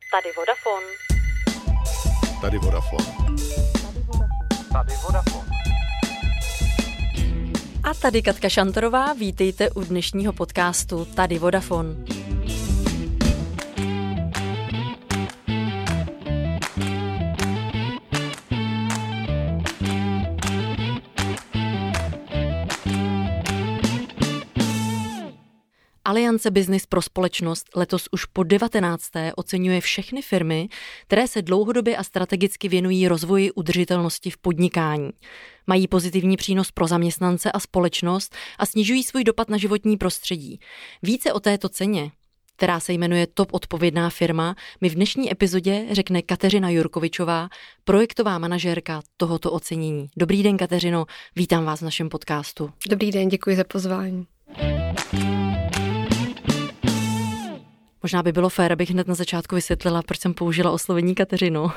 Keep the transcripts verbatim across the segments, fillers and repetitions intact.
Tady Vodafone. Tady Vodafone. Tady Vodafone. A tady Katka Šantorová, vítejte u dnešního podcastu Tady Vodafone. Aliance Business pro společnost letos už po devatenácté oceňuje všechny firmy, které se dlouhodobě a strategicky věnují rozvoji udržitelnosti v podnikání. Mají pozitivní přínos pro zaměstnance a společnost a snižují svůj dopad na životní prostředí. Více o této ceně, která se jmenuje Top odpovědná firma, mi v dnešní epizodě řekne Kateřina Jurkovičová, projektová manažérka tohoto ocenění. Dobrý den, Kateřino, vítám vás v našem podcastu. Dobrý den, děkuji za pozvání. Možná by bylo fér, abych hned na začátku vysvětlila, proč jsem použila oslovení Kateřino.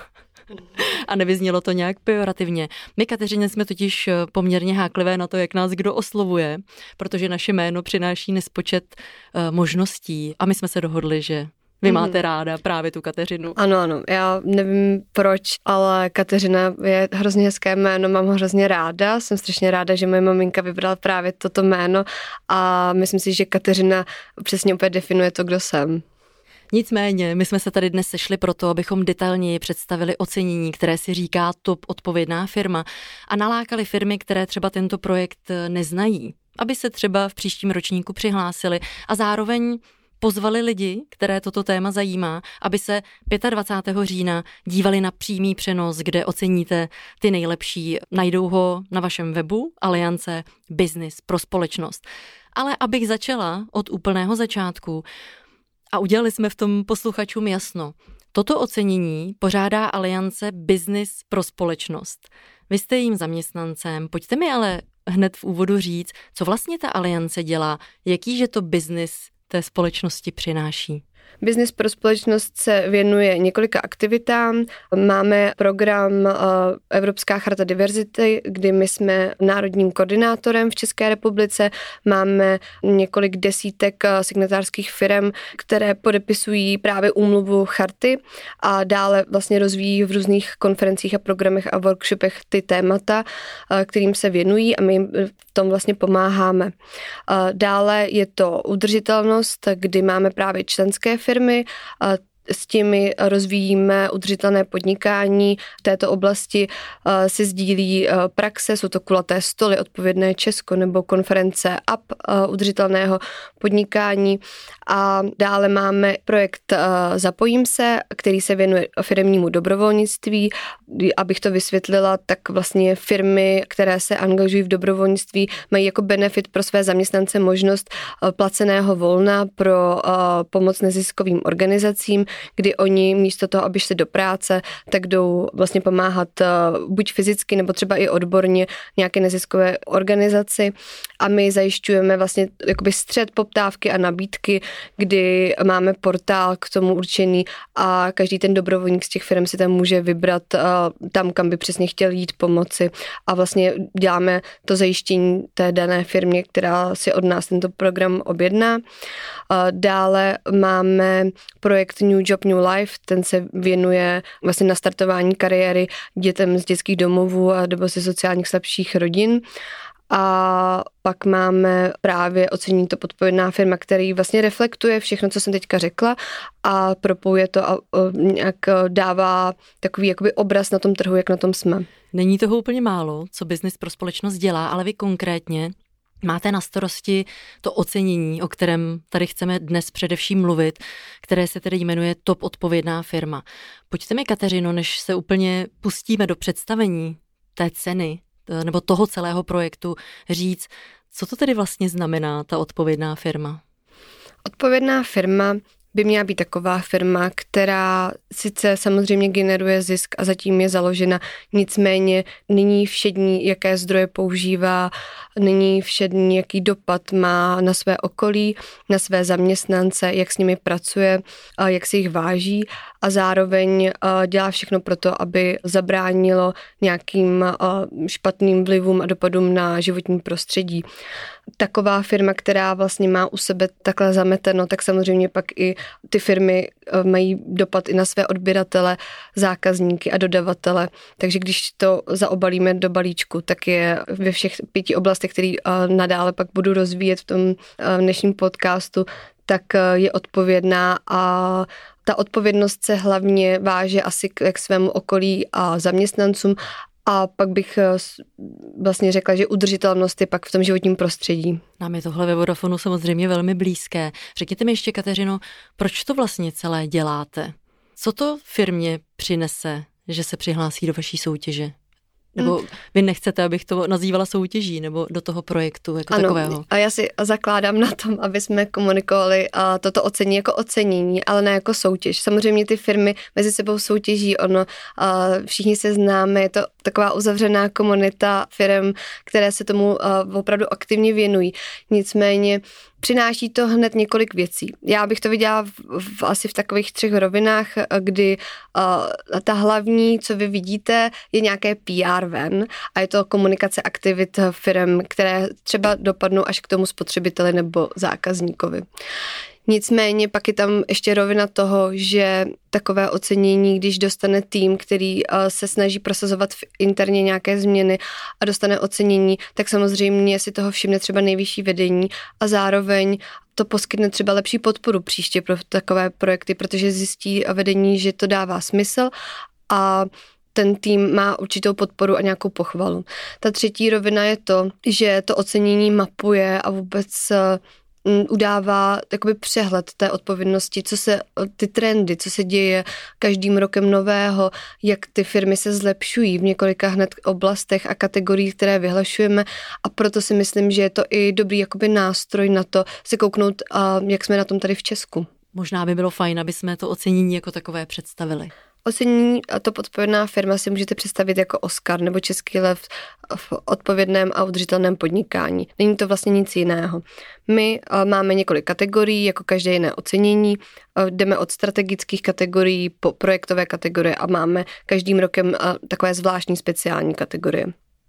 A nevyznělo to nějak pejorativně. My, Kateřině, jsme totiž poměrně háklivé na to, jak nás kdo oslovuje, protože naše jméno přináší nespočet uh, možností a my jsme se dohodli, že vy mm-hmm. máte ráda právě tu Kateřinu. Ano, ano, já nevím proč, ale Kateřina je hrozně hezké jméno, mám ho hrozně ráda, jsem strašně ráda, že moje maminka vybrala právě toto jméno a myslím si, že Kateřina přesně úplně definuje to, kdo jsem. Nicméně, my jsme se tady dnes sešli proto, abychom detailněji představili ocenění, které si říká Top odpovědná firma a nalákali firmy, které třeba tento projekt neznají, aby se třeba v příštím ročníku přihlásili a zároveň pozvali lidi, které toto téma zajímá, aby se dvacátého pátého října dívali na přímý přenos, kde oceníte ty nejlepší. Najdou ho na vašem webu Aliance Business pro společnost. Ale abych začala od úplného začátku, a udělali jsme v tom posluchačům jasno. Toto ocenění pořádá Aliance Business pro společnost. Vy jste jím zaměstnancem, pojďte mi ale hned v úvodu říct, co vlastně ta Aliance dělá, jakýže to business té společnosti přináší. Business pro společnost se věnuje několika aktivitám. Máme program Evropská charta diverzity, kdy my jsme národním koordinátorem v České republice. Máme několik desítek signatářských firm, které podepisují právě úmluvu charty a dále vlastně rozvíjí v různých konferencích a programech a workshopech ty témata, kterým se věnují a my jim v tom vlastně pomáháme. Dále je to udržitelnost, kdy máme právě členské firmy, s těmi rozvíjíme udržitelné podnikání. V této oblasti si sdílí praxe, jsou to kulaté stoly Odpovědné Česko nebo konference Up udržitelného podnikání. A dále máme projekt Zapojím se, který se věnuje firemnímu dobrovolnictví. Abych to vysvětlila, tak vlastně firmy, které se angažují v dobrovolnictví, mají jako benefit pro své zaměstnance možnost placeného volna pro pomoc neziskovým organizacím, kdy oni místo toho, aby šli do práce, tak jdou vlastně pomáhat buď fyzicky, nebo třeba i odborně nějaké neziskové organizaci a my zajišťujeme vlastně jakoby střed poptávky a nabídky, kdy máme portál k tomu určený a každý ten dobrovolník z těch firm si tam může vybrat tam, kam by přesně chtěl jít pomoci a vlastně děláme to zajištění té dané firmě, která si od nás tento program objedná. Dále máme projekt New Job New Life, ten se věnuje vlastně na startování kariéry dětem z dětských domovů a nebo ze sociálních slabších rodin. A pak máme právě ocenění Top odpovědná firma, který vlastně reflektuje všechno, co jsem teďka řekla a propojuje to a nějak dává takový jakoby obraz na tom trhu, jak na tom jsme. Není toho úplně málo, co Business pro společnost dělá, ale vy konkrétně máte na starosti to ocenění, o kterém tady chceme dnes především mluvit, které se tedy jmenuje Top odpovědná firma. Pojďte mi, Kateřino, než se úplně pustíme do představení té ceny nebo toho celého projektu, říct, co to tedy vlastně znamená ta odpovědná firma? Odpovědná firma by měla být taková firma, která sice samozřejmě generuje zisk a zatím je založena, nicméně není všední, jaké zdroje používá, není všední, jaký dopad má na své okolí, na své zaměstnance, jak s nimi pracuje, jak si jich váží a zároveň dělá všechno pro to, aby zabránilo nějakým špatným vlivům a dopadům na životní prostředí. Taková firma, která vlastně má u sebe takhle zameteno, tak samozřejmě pak i ty firmy mají dopad i na své odběratele, zákazníky a dodavatele. Takže když to zaobalíme do balíčku, tak je ve všech pěti oblastech, který nadále pak budu rozvíjet v tom dnešním podcastu, tak je odpovědná a ta odpovědnost se hlavně váže asi k, k svému okolí a zaměstnancům a pak bych vlastně řekla, že udržitelnost je pak v tom životním prostředí. Nám je tohle ve Vodafonu samozřejmě velmi blízké. Řekněte mi ještě, Kateřino, proč to vlastně celé děláte? Co to firmě přinese, že se přihlásí do vaší soutěže? Nebo vy nechcete, abych to nazývala soutěží, nebo do toho projektu jako ano, takového? A já si zakládám na tom, aby jsme komunikovali a toto ocenění jako ocenění, ale ne jako soutěž. Samozřejmě ty firmy mezi sebou soutěží, ono, a všichni se známe, je to taková uzavřená komunita firm, které se tomu opravdu aktivně věnují. Nicméně přináší to hned několik věcí. Já bych to viděla v, v, asi v takových třech rovinách, kdy uh, ta hlavní, co vy vidíte, je nějaké P R ven a je to komunikace aktivit firm, které třeba dopadnou až k tomu spotřebiteli nebo zákazníkovi. Nicméně pak je tam ještě rovina toho, že takové ocenění, když dostane tým, který se snaží prosazovat interně nějaké změny a dostane ocenění, tak samozřejmě si toho všimne třeba nejvyšší vedení a zároveň to poskytne třeba lepší podporu příště pro takové projekty, protože zjistí vedení, že to dává smysl a ten tým má určitou podporu a nějakou pochvalu. Ta třetí rovina je to, že to ocenění mapuje a vůbec udává takový přehled té odpovědnosti, co se, ty trendy, co se děje každým rokem nového, jak ty firmy se zlepšují v několika hned oblastech a kategoriích, které vyhlašujeme a proto si myslím, že je to i dobrý jakoby nástroj na to se kouknout, jak jsme na tom tady v Česku. Možná by bylo fajn, aby jsme to ocenění jako takové představili. Ocenění a to odpovědná firma si můžete představit jako Oscar nebo Český lev v odpovědném a udržitelném podnikání. Není to vlastně nic jiného. My máme několik kategorií, jako každé jiné ocenění. Jdeme od strategických kategorií po projektové kategorie a máme každým rokem takové zvláštní speciální kategorie.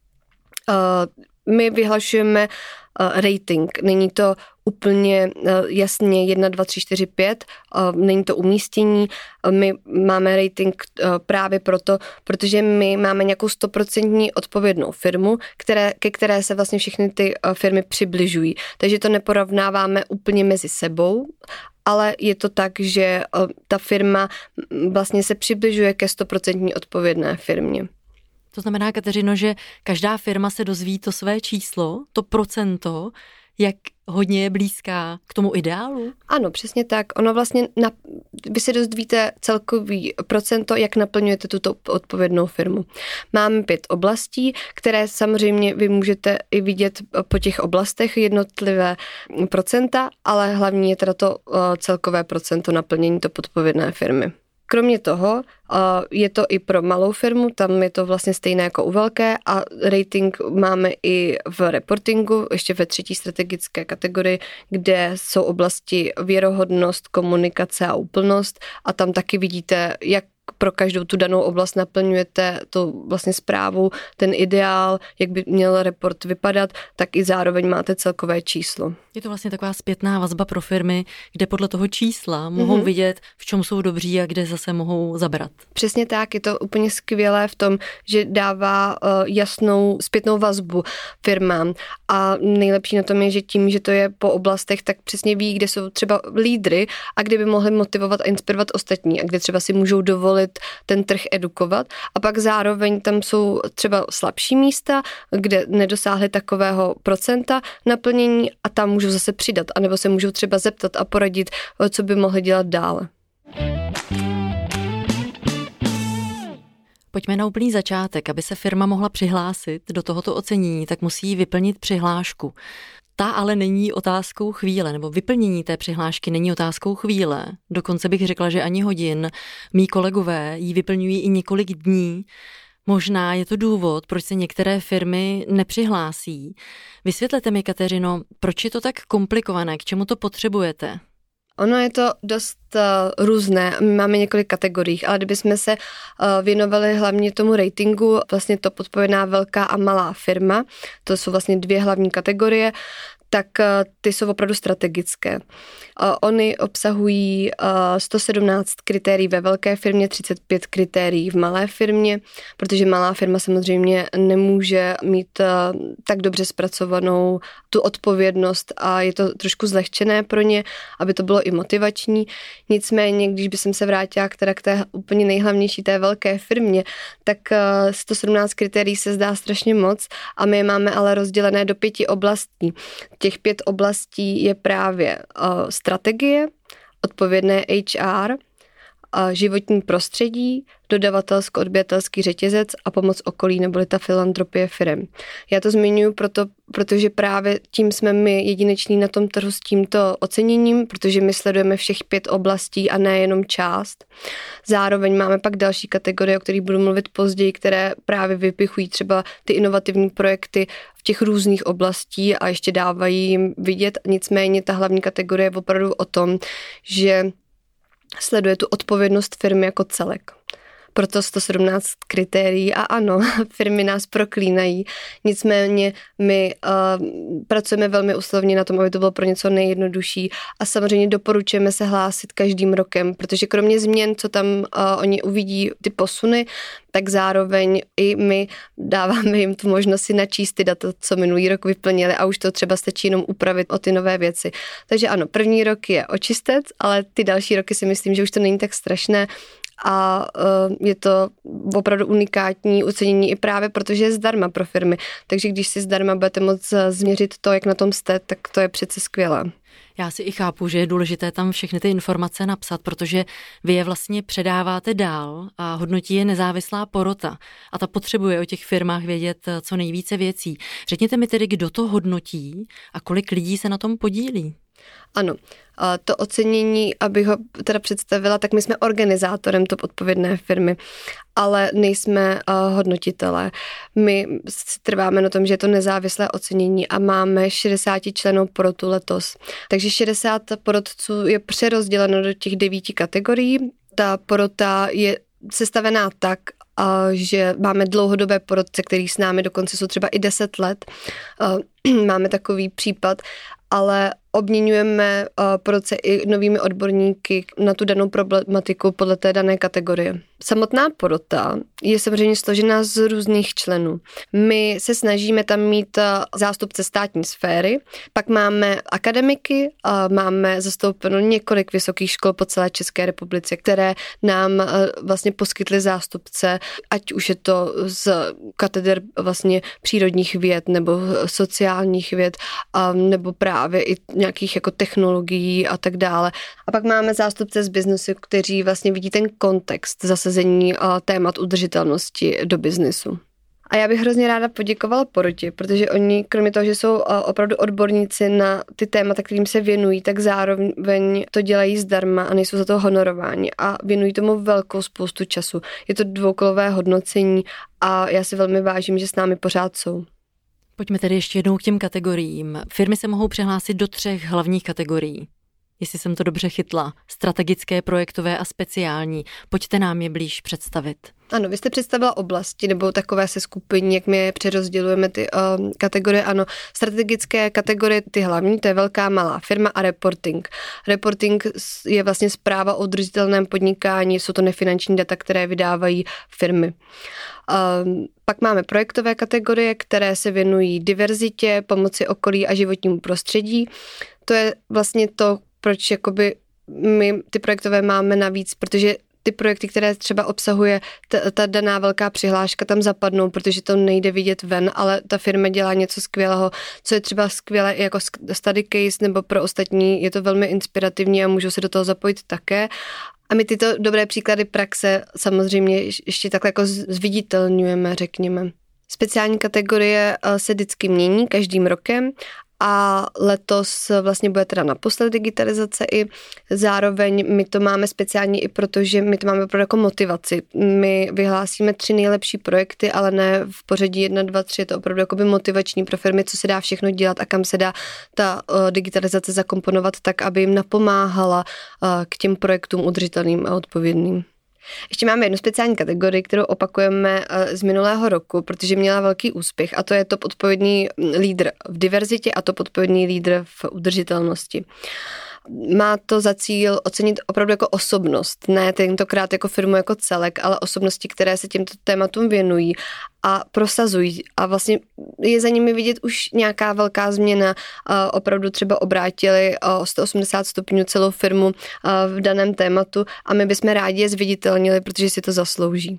My vyhlašujeme rating. Není to úplně jasně jedna, dva, tři, čtyři, pět, není to umístění. My máme rating právě proto, protože my máme nějakou stoprocentní odpovědnou firmu, které, ke které se vlastně všechny ty firmy přibližují. Takže to neporovnáváme úplně mezi sebou, ale je to tak, že ta firma vlastně se přibližuje ke stoprocentní odpovědné firmě. To znamená, Kateřino, že každá firma se dozví to své číslo, to procento, jak hodně je blízká k tomu ideálu? Ano, přesně tak. Ono vlastně, na, vy se dozvíte celkový procento, jak naplňujete tuto odpovědnou firmu. Máme pět oblastí, které samozřejmě vy můžete i vidět po těch oblastech jednotlivé procenta, ale hlavní je teda to celkové procento naplnění to odpovědné firmy. Kromě toho je to i pro malou firmu, tam je to vlastně stejné jako u velké a rating máme i v reportingu, ještě ve třetí strategické kategorii, kde jsou oblasti věrohodnost, komunikace a úplnost a tam taky vidíte, jak pro každou tu danou oblast naplňujete tu vlastně zprávu, ten ideál, jak by měl report vypadat, tak i zároveň máte celkové číslo. Je to vlastně taková zpětná vazba pro firmy, kde podle toho čísla mohou mm-hmm. vidět, v čem jsou dobří a kde zase mohou zabrat. Přesně tak, je to úplně skvělé v tom, že dává uh, jasnou zpětnou vazbu firmám a nejlepší na tom je, že tím, že to je po oblastech, tak přesně ví, kde jsou třeba lídry a kde by mohli motivovat a inspirovat ostatní a kde třeba si můžou dovolit ten trh edukovat a pak zároveň tam jsou třeba slabší místa, kde nedosáhli takového procenta naplnění a tam můžou zase přidat, anebo se můžou třeba zeptat a poradit, co by mohli dělat dále. Pojďme na úplný začátek. Aby se firma mohla přihlásit do tohoto ocenění, tak musí vyplnit přihlášku. Ta ale není otázkou chvíle, nebo vyplnění té přihlášky není otázkou chvíle. Dokonce bych řekla, že ani hodin. Mí kolegové ji vyplňují i několik dní. Možná je to důvod, proč se některé firmy nepřihlásí. Vysvětlete mi, Kateřino, proč je to tak komplikované, k čemu to potřebujete? Ono je to dost uh, různé, my máme několik kategorií, ale kdybychom se uh, věnovali hlavně tomu ratingu, vlastně to odpovědná velká a malá firma, to jsou vlastně dvě hlavní kategorie, tak ty jsou opravdu strategické. Ony obsahují sto sedmnáct kritérií ve velké firmě, třicet pět kritérií v malé firmě, protože malá firma samozřejmě nemůže mít tak dobře zpracovanou tu odpovědnost a je to trošku zlehčené pro ně, aby to bylo i motivační. Nicméně, když by jsem se vrátila k, teda k té úplně nejhlavnější té velké firmě, tak sto sedmnáct kritérií se zdá strašně moc a my je máme ale rozdělené do pěti oblastí. Těch pět oblastí je právě uh, strategie, odpovědné H R, uh, životní prostředí, dodavatelsko-odběratelský řetězec a pomoc okolí, neboli ta filantropie firem. Já to zmiňuji proto, protože právě tím jsme my jedineční na tom trhu s tímto oceněním, protože my sledujeme všech pět oblastí a ne jenom část. Zároveň máme pak další kategorie, o kterých budu mluvit později, které právě vypichují třeba ty inovativní projekty v těch různých oblastí a ještě dávají jim vidět. Nicméně ta hlavní kategorie je opravdu o tom, že sleduje tu odpovědnost firmy jako celek. Proto sto sedmnáct kritérií a ano, firmy nás proklínají, nicméně my uh, pracujeme velmi usilovně na tom, aby to bylo pro něco nejjednodušší a samozřejmě doporučujeme se hlásit každým rokem, protože kromě změn, co tam uh, oni uvidí, ty posuny, tak zároveň i my dáváme jim tu možnost si načíst ty data, co minulý rok vyplnili a už to třeba stačí jenom upravit o ty nové věci. Takže ano, první rok je očistec, ale ty další roky si myslím, že už to není tak strašné. A uh, je to opravdu unikátní ocenění i právě protože je zdarma pro firmy. Takže když si zdarma budete moct změřit to, jak na tom jste, tak to je přece skvělé. Já si i chápu, že je důležité tam všechny ty informace napsat, protože vy je vlastně předáváte dál a hodnotí je nezávislá porota a ta potřebuje o těch firmách vědět co nejvíce věcí. Řekněte mi tedy, kdo to hodnotí a kolik lidí se na tom podílí? Ano, to ocenění, abych ho teda představila, tak my jsme organizátorem top odpovědné firmy, ale nejsme hodnotitelé. My si trváme na tom, že je to nezávislé ocenění a máme šedesát členů porotu letos. Takže šedesát porotců je přerozděleno do těch devíti kategorií. Ta porota je sestavená tak, a že máme dlouhodobé porotce, který s námi dokonce jsou třeba i deset let. Máme takový případ, ale obměňujeme porotce i novými odborníky na tu danou problematiku podle té dané kategorie. Samotná porota je samozřejmě složená z různých členů. My se snažíme tam mít zástupce státní sféry, pak máme akademiky, máme zastoupeno několik vysokých škol po celé České republice, které nám vlastně poskytly zástupce, ať už je to z kateder vlastně přírodních věd nebo sociálních věd, nebo právě i nějakých jako technologií a tak dále. A pak máme zástupce z biznesu, kteří vlastně vidí ten kontext zasazení témat udržitelnosti do biznesu. A já bych hrozně ráda poděkovala porotě, protože oni, kromě toho, že jsou opravdu odborníci na ty témata, kterým se věnují, tak zároveň to dělají zdarma a nejsou za to honorováni a věnují tomu velkou spoustu času. Je to dvoukolové hodnocení a já si velmi vážím, že s námi pořád jsou. Pojďme tedy ještě jednou k těm kategoriím. Firmy se mohou přihlásit do třech hlavních kategorií. Jestli jsem to dobře chytla. Strategické, projektové a speciální. Pojďte nám je blíž představit. Ano, vy jste představila oblasti nebo takové seskupení, jak my je přerozdělujeme ty uh, kategorie. Ano, strategické kategorie, ty hlavní, to je velká, malá firma a reporting. Reporting je vlastně zpráva o udržitelném podnikání, jsou to nefinanční data, které vydávají firmy. Uh, pak máme projektové kategorie, které se věnují diverzitě, pomoci okolí a životnímu prostředí. To je vlastně to, proč jakoby my ty projektové máme navíc, protože ty projekty, které třeba obsahuje ta, ta daná velká přihláška, tam zapadnou, protože to nejde vidět ven, ale ta firma dělá něco skvělého, co je třeba skvělé i jako study case nebo pro ostatní, je to velmi inspirativní a můžou se do toho zapojit také. A my tyto dobré příklady praxe samozřejmě ještě takhle jako zviditelňujeme, řekněme. Speciální kategorie se vždycky mění každým rokem a letos vlastně bude teda naposled digitalizace i zároveň my to máme speciálně i proto, že my to máme opravdu jako motivaci. My vyhlásíme tři nejlepší projekty, ale ne v pořadí jedna, dva, tři, je to opravdu jakoby motivační pro firmy, co se dá všechno dělat a kam se dá ta uh, digitalizace zakomponovat tak, aby jim napomáhala uh, k těm projektům udržitelným a odpovědným. Ještě máme jednu speciální kategorii, kterou opakujeme z minulého roku, protože měla velký úspěch, a to je top odpovědný lídr v diverzitě a top odpovědný lídr v udržitelnosti. Má to za cíl ocenit opravdu jako osobnost, ne tentokrát jako firmu jako celek, ale osobnosti, které se těmto tématům věnují a prosazují. A vlastně je za nimi vidět už nějaká velká změna. Opravdu třeba obrátili o sto osmdesát stupňů celou firmu v daném tématu a my bychom rádi je zviditelnili, protože si to zaslouží.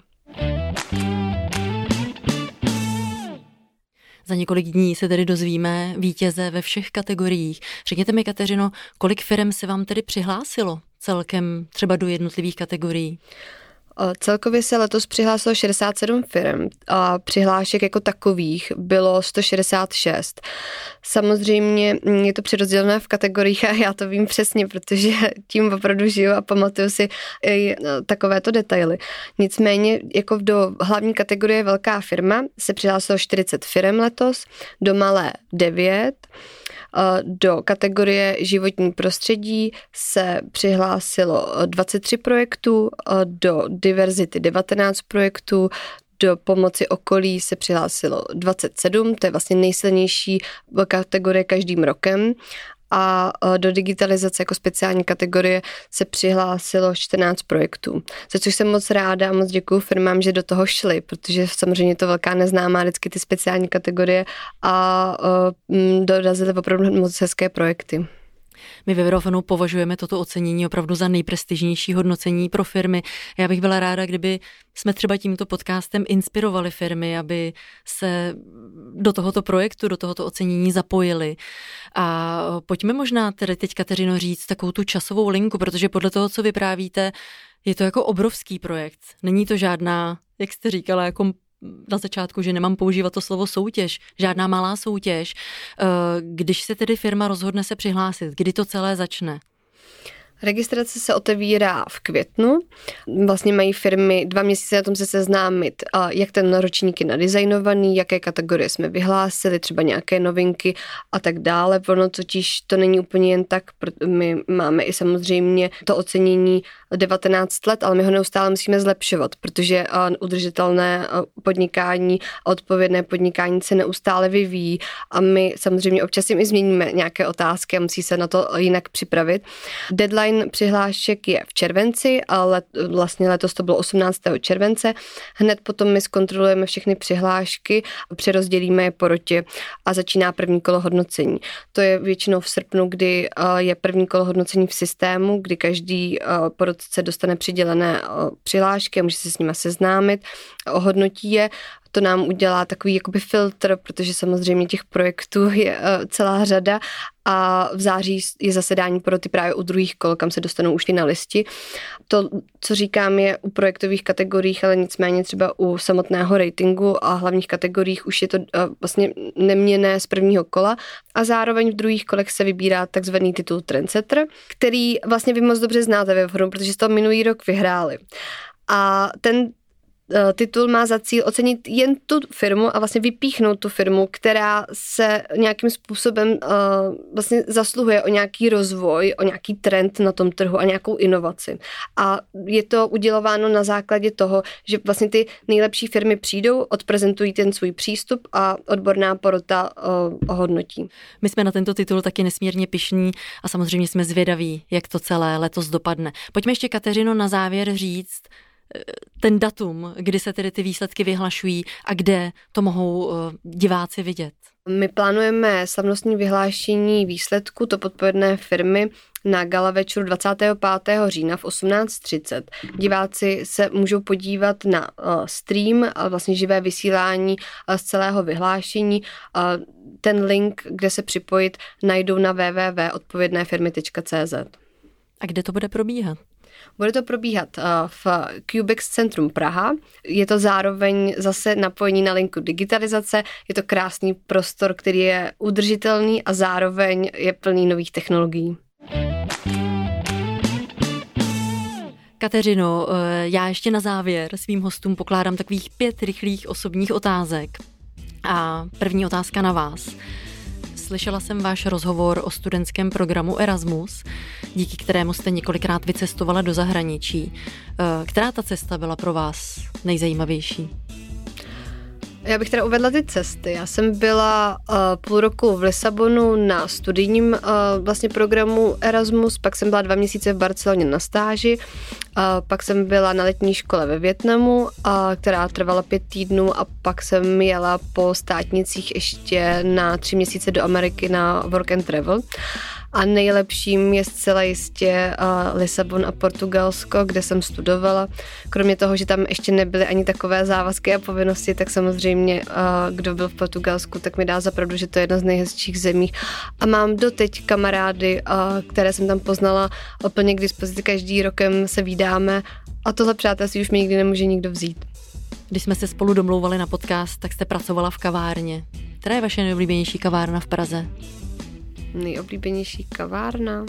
Za několik dní se tedy dozvíme vítěze ve všech kategoriích. Řekněte mi, Kateřino, kolik firem se vám tedy přihlásilo celkem třeba do jednotlivých kategorií? Celkově se letos přihlásilo šedesát sedm firem a přihlášek jako takových bylo sto šedesát šest. Samozřejmě je to přerozdělené v kategoriích a já to vím přesně, protože tím opravdu žiju a pamatuju si i takovéto detaily. Nicméně jako do hlavní kategorie velká firma se přihlásilo čtyřicet firem letos, do malé devět. Do kategorie životní prostředí se přihlásilo dvacet tři projektů, do diverzity devatenáct projektů, do pomoci okolí se přihlásilo dvacet sedm, to je vlastně nejsilnější kategorie každým rokem. A do digitalizace jako speciální kategorie se přihlásilo čtrnáct projektů. Za což jsem moc ráda a moc děkuju firmám, že do toho šly, protože samozřejmě je to velká neznámá vždycky ty speciální kategorie a uh, dorazily opravdu moc hezké projekty. My ve Vodafonu považujeme toto ocenění opravdu za nejprestižnější hodnocení pro firmy. Já bych byla ráda, kdyby jsme třeba tímto podcastem inspirovali firmy, aby se do tohoto projektu, do tohoto ocenění zapojili. A pojďme možná tedy teď, Kateřino, říct takovou tu časovou linku, protože podle toho, co vyprávíte, je to jako obrovský projekt. Není to žádná, jak jste říkala, jako na začátku, že nemám používat to slovo soutěž, žádná malá soutěž. Když se tedy firma rozhodne se přihlásit, kdy to celé začne? Registrace se otevírá v květnu. Vlastně mají firmy dva měsíce na tom se seznámit, jak ten ročník je nadizajnovaný, jaké kategorie jsme vyhlásili, třeba nějaké novinky a tak dále. Ono totiž to není úplně jen tak, my máme i samozřejmě to ocenění devatenáct let, ale my ho neustále musíme zlepšovat, protože udržitelné podnikání a odpovědné podnikání se neustále vyvíjí a my samozřejmě občas jim i změníme nějaké otázky a musí se na to jinak připravit. Deadline přihlášek je v červenci, ale vlastně letos to bylo osmnáctého července. Hned potom my zkontrolujeme všechny přihlášky, přerozdělíme je po rotě a začíná první kolo hodnocení. To je většinou v srpnu, kdy je první kolo hodnocení v systému, kdy každý porotce dostane přidělené přihlášky a může se s nimi seznámit, ohodnotí je. To nám udělá takový jakoby filtr, protože samozřejmě těch projektů je celá řada a v září je zasedání poroty právě u druhých kol, kam se dostanou už ty na listi. To, co říkám, je u projektových kategoriích, ale nicméně třeba u samotného ratingu a hlavních kategoriích už je to vlastně neměnné z prvního kola a zároveň v druhých kolech se vybírá takzvaný titul Trendsetter, který vlastně vy moc dobře znáte ve Vodafonu, protože jste to minulý rok vyhráli. A ten titul má za cíl ocenit jen tu firmu a vlastně vypíchnout tu firmu, která se nějakým způsobem uh, vlastně zasluhuje o nějaký rozvoj, o nějaký trend na tom trhu a nějakou inovaci. A je to udělováno na základě toho, že vlastně ty nejlepší firmy přijdou, odprezentují ten svůj přístup a odborná porota uh, ohodnotí. My jsme na tento titul taky nesmírně pyšní a samozřejmě jsme zvědaví, jak to celé letos dopadne. Pojďme ještě, Kateřino, na závěr říct ten datum, kdy se tedy ty výsledky vyhlašují a kde to mohou diváci vidět. My plánujeme slavnostní vyhlášení výsledku top odpovědné firmy na gala večeru dvacátého pátého října v osmnáct třicet. Diváci se můžou podívat na stream a vlastně živé vysílání z celého vyhlášení. Ten link, kde se připojit, najdou na w w w tečka odpovědné firmy tečka c z. A kde to bude probíhat? Bude to probíhat v Cubex Centrum Praha. Je to zároveň zase napojení na linku digitalizace. Je to krásný prostor, který je udržitelný a zároveň je plný nových technologií. Kateřino, já ještě na závěr svým hostům pokládám takových pět rychlých osobních otázek. A první otázka na vás. slyšela jsem váš rozhovor o studentském programu Erasmus, díky kterému jste několikrát vycestovala do zahraničí. Která ta cesta byla pro vás nejzajímavější? Já bych teda uvedla ty cesty. Já jsem byla uh, půl roku v Lisabonu na studijním uh, vlastně programu Erasmus, pak jsem byla dva měsíce v Barceloně na stáži, uh, pak jsem byla na letní škole ve Vietnamu, uh, která trvala pět týdnů a pak jsem jela po státnicích ještě na tři měsíce do Ameriky na work and travel. A nejlepším je zcela jistě uh, Lisabon a Portugalsko, kde jsem studovala. Kromě toho, že tam ještě nebyly ani takové závazky a povinnosti, tak samozřejmě, uh, kdo byl v Portugalsku, tak mi dá za pravdu, že to je jedna z nejhezčích zemí. A mám doteď kamarády, uh, které jsem tam poznala úplně k dispozici. Každý rokem se vídáme a tohle přátelství už mi nikdy nemůže nikdo vzít. Když jsme se spolu domlouvali na podcast, tak jste pracovala v kavárně. Která je vaše nejoblíbenější kavárna v Praze? Nejoblíbenější kavárna?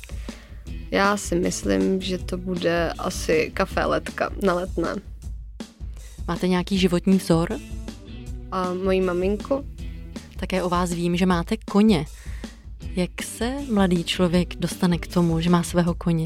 Já si myslím, že to bude asi Café Letka na Letné. Máte nějaký životní vzor? A moji maminku? Také o vás vím, že máte koně. Jak se mladý člověk dostane k tomu, že má svého koně?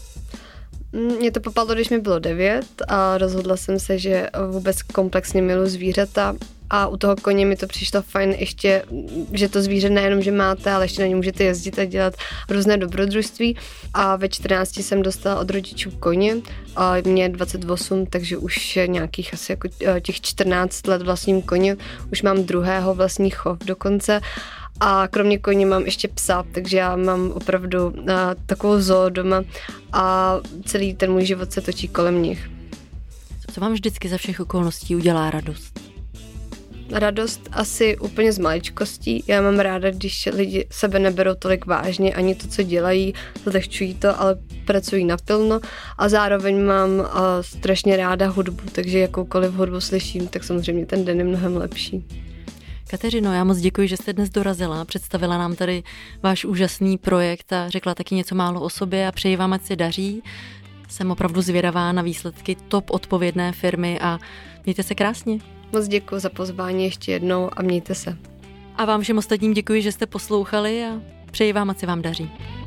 Mě to popadlo, když mi bylo devět a rozhodla jsem se, že vůbec komplexně miluji zvířata a u toho koně mi to přišlo fajn ještě, že to zvíře nejenom, že máte, ale ještě na něj můžete jezdit a dělat různé dobrodružství a ve čtrnácti jsem dostala od rodičů koně a mě je dvacet osm, takže už nějakých asi jako těch čtrnáct let vlastním koně, už mám druhého vlastní chov dokonce. A kromě koně mám ještě psa, takže já mám opravdu uh, takovou zoo doma a celý ten můj život se točí kolem nich. Co vám vždycky za všech okolností udělá radost? Radost asi úplně z maličkostí. Já mám ráda, když lidi sebe neberou tolik vážně, ani to, co dělají, zlehčují to, ale pracují naplno a zároveň mám uh, strašně ráda hudbu, takže jakoukoliv hudbu slyším, tak samozřejmě ten den je mnohem lepší. Kateřino, já moc děkuji, že jste dnes dorazila, představila nám tady váš úžasný projekt a řekla taky něco málo o sobě a přeji vám, ať se daří. Jsem opravdu zvědavá na výsledky top odpovědné firmy a mějte se krásně. Moc děkuji za pozvání ještě jednou a mějte se. A vám všem ostatním děkuji, že jste poslouchali a přeji vám, ať se vám daří.